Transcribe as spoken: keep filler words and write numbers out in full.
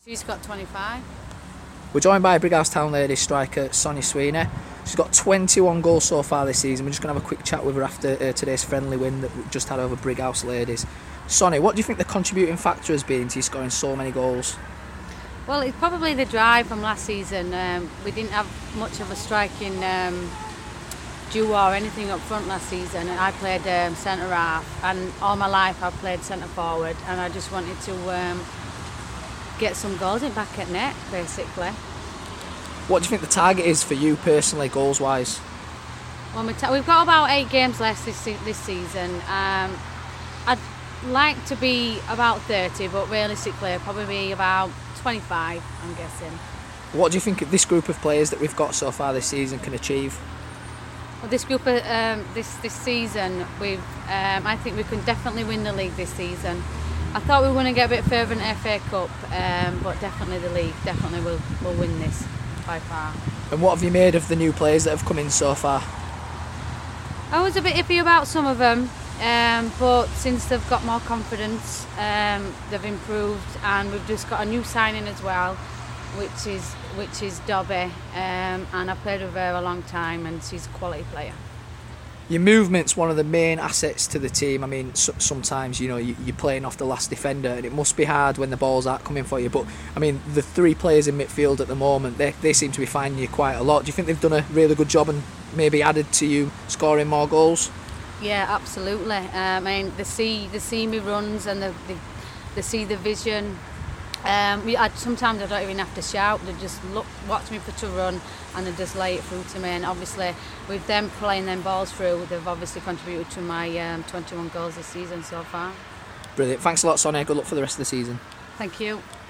She's got twenty-five. We're joined by Brighouse Town lady striker Sonia Sweeney. She's got twenty-one goals so far this season. We're just going to have a quick chat with her after uh, today's friendly win that we just had over Brighouse ladies. Sonia, what do you think the contributing factor has been to you scoring so many goals? Well, it's probably the drive from last season. Um, we didn't have much of a striking um, duo or anything up front last season. I played um, centre half, and all my life I've played centre forward, and I just wanted to um, get some goals in back at net, basically. What do you think the target is for you personally, goals wise? Well, we've got about eight games left this se- this season. Um, I'd like to be about thirty, but realistically, I'd probably be about twenty-five, I'm guessing. What do you think this group of players that we've got so far this season can achieve? Well, this group of, um, this this season, we've um, I think we can definitely win the league this season. I thought we were going to get a bit further in the F A Cup, um, but definitely the league, definitely will will win this by far. And what have you made of the new players that have come in so far? I was a bit iffy about some of them, um, but since they've got more confidence, um, they've improved, and we've just got a new signing as well, which is which is Dobby, um, and I've played with her a long time, and she's a quality player. Your movement's one of the main assets to the team. I mean, so, sometimes you know you, you're playing off the last defender, and it must be hard when the balls aren't coming for you. But I mean, the three players in midfield at the moment, they they seem to be finding you quite a lot. Do you think they've done a really good job and maybe added to you scoring more goals? Yeah, absolutely. Uh, I mean, they see they see me runs, and they they, they see the vision. Um, we, I, sometimes I don't even have to shout. They just look, watch me put a run, and they just lay it through to me. And obviously, with them playing them balls through, they've obviously contributed to my um, twenty-one goals this season so far. Brilliant. Thanks a lot, Sonia. Good luck for the rest of the season. Thank you.